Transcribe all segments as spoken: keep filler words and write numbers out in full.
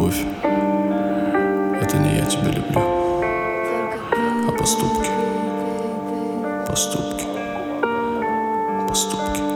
Любовь — это не я тебя люблю, а поступки, поступки, поступки.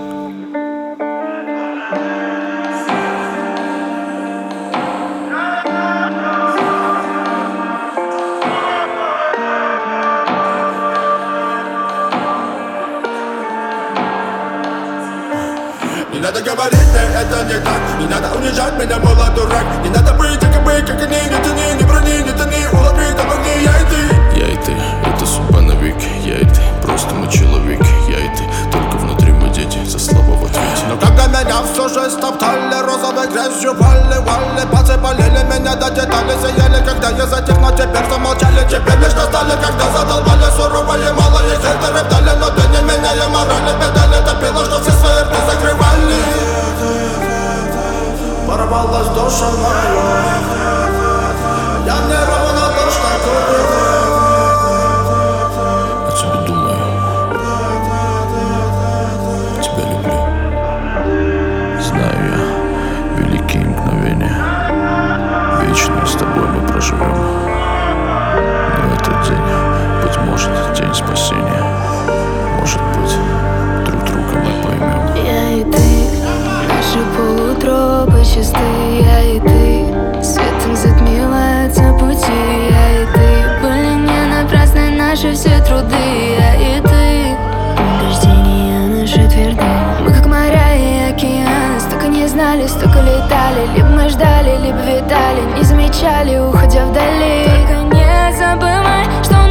Не надо говорить мне, это не так. Не надо унижать меня, мало дурак. Не надо быть такой, как они. Не тяни, не брони, не тони. Улови, помогни, я и ты. Я и ты, это судьба навеки. Я и ты, просто мы человеки. Я и ты, только внутри мы дети. За слова в ответе. Но когда меня все же стоптали, розовой грязью поливали, пальцы болели, меня до деталей заели. Когда я затих, но теперь замолчали. Теперь лишь достали, когда задолбали. Суровые малые хейтеры вдали. Но ты не меняя морали, педали топило, что все свои рты закрывали. Порвалась душа моя, я не равнодушна к О тебе думаю, тебя люблю. Знаю я великие мгновения, вечную с тобой мы проживем. Но этот день, быть может, день спасения. Может быть, друг друга мы поймем. Я и ты, наши полутропы чисты. Я и ты, светом затмеваются пути. Я и ты, были не напрасны наши все труды. Я и ты, убеждения наши тверды. Мы как моря и океаны, столько не знали, столько летали. Либо мы ждали, либо витали, не замечали, уходя вдали. Только не забывай, что